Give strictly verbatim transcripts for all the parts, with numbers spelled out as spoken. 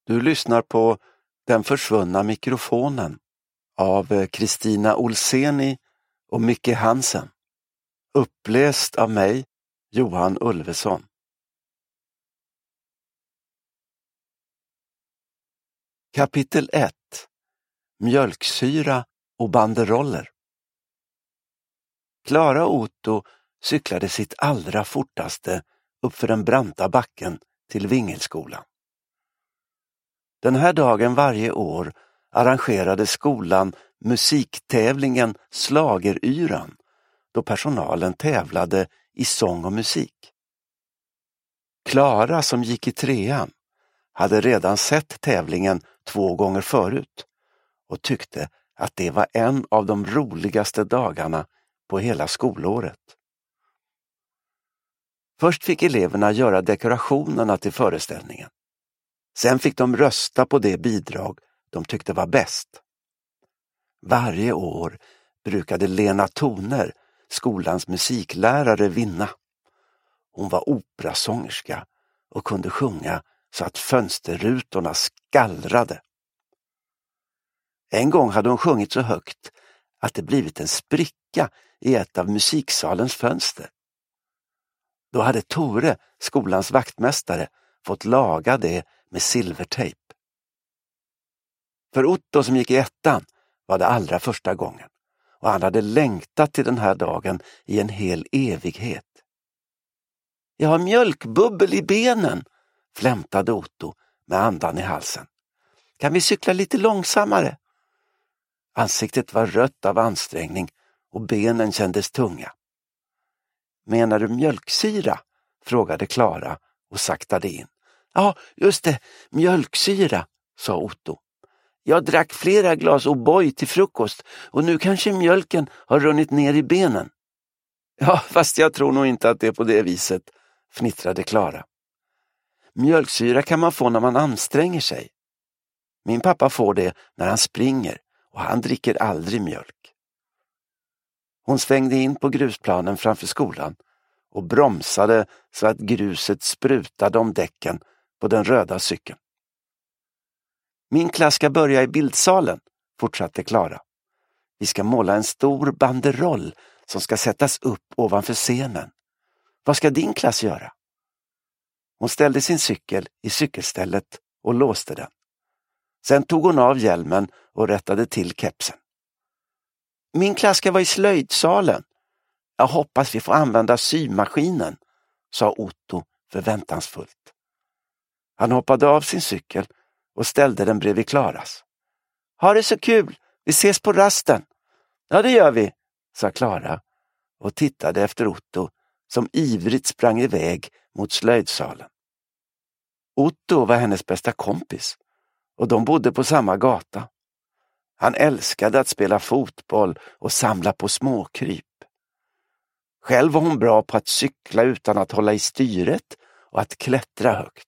Du lyssnar på Den försvunna mikrofonen av Kristina Olseni och Micke Hansen. Uppläst av mig, Johan Ulveson. Kapitel ett. Mjölksyra och banderoller. Klara och Otto cyklade sitt allra fortaste uppför den branta backen till Vingelskolan. Den här dagen varje år arrangerade skolan musiktävlingen Slageryran, då personalen tävlade i sång och musik. Klara, som gick i trean, hade redan sett tävlingen två gånger förut och tyckte att det var en av de roligaste dagarna på hela skolåret. Först fick eleverna göra dekorationerna till föreställningen. Sen fick de rösta på det bidrag de tyckte var bäst. Varje år brukade Lena Toner, skolans musiklärare, vinna. Hon var operasångerska och kunde sjunga så att fönsterrutorna skallrade. En gång hade hon sjungit så högt att det blivit en spricka i ett av musiksalens fönster. Då hade Tore, skolans vaktmästare, fått laga det med silvertejp. För Otto, som gick i ettan, var det allra första gången, och han hade längtat till den här dagen i en hel evighet. Jag har mjölkbubbel i benen, flämtade Otto med andan i halsen. Kan vi cykla lite långsammare? Ansiktet var rött av ansträngning och benen kändes tunga. Menar du mjölksyra? Frågade Klara och saktade in. Ja, just det, mjölksyra, sa Otto. Jag drack flera glas O'boy till frukost och nu kanske mjölken har runnit ner i benen. Ja, fast jag tror nog inte att det är på det viset, fnittrade Klara. Mjölksyra kan man få när man anstränger sig. Min pappa får det när han springer och han dricker aldrig mjölk. Hon svängde in på grusplanen framför skolan och bromsade så att gruset sprutade om däcken på den röda cykeln. Min klass ska börja i bildsalen, fortsatte Klara. Vi ska måla en stor banderoll som ska sättas upp ovanför scenen. Vad ska din klass göra? Hon ställde sin cykel i cykelstället och låste den. Sen tog hon av hjälmen och rättade till kepsen. Min klass ska vara i slöjdsalen. Jag hoppas vi får använda symaskinen, sa Otto förväntansfullt. Han hoppade av sin cykel och ställde den bredvid Klaras. Ha det så kul, vi ses på rasten. Ja, det gör vi, sa Klara och tittade efter Otto som ivrigt sprang iväg mot slöjdsalen. Otto var hennes bästa kompis och de bodde på samma gata. Han älskade att spela fotboll och samla på småkryp. Själv var hon bra på att cykla utan att hålla i styret och att klättra högt.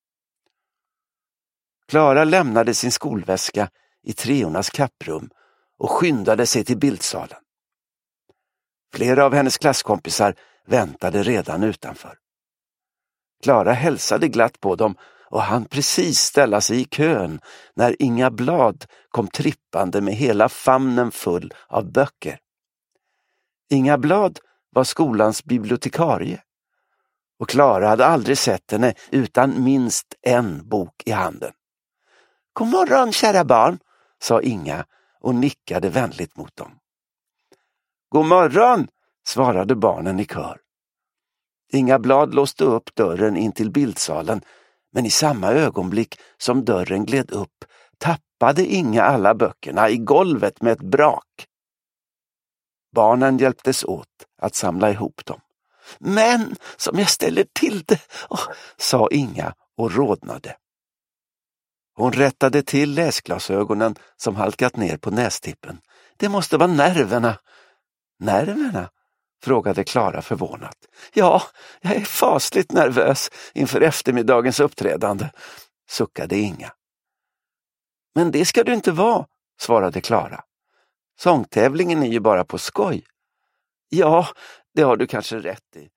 Klara lämnade sin skolväska i treornas kapprum och skyndade sig till bildsalen. Flera av hennes klasskompisar väntade redan utanför. Klara hälsade glatt på dem och han precis ställa sig i kön när Inga Blad kom trippande med hela famnen full av böcker. Inga Blad var skolans bibliotekarie och Klara hade aldrig sett henne utan minst en bok i handen. God morgon, kära barn, sa Inga och nickade vänligt mot dem. God morgon, svarade barnen i kör. Inga Blad låste upp dörren in till bildsalen, men i samma ögonblick som dörren gled upp tappade Inga alla böckerna i golvet med ett brak. Barnen hjälptes åt att samla ihop dem. Men som jag ställer till det, oh, sa Inga och rodnade. Hon rättade till läsglasögonen som halkat ner på nästippen. Det måste vara nerverna. Nerverna? Frågade Klara förvånat. Ja, jag är fasligt nervös inför eftermiddagens uppträdande, suckade Inga. Men det ska du inte vara, svarade Klara. Sångtävlingen är ju bara på skoj. Ja, det har du kanske rätt i,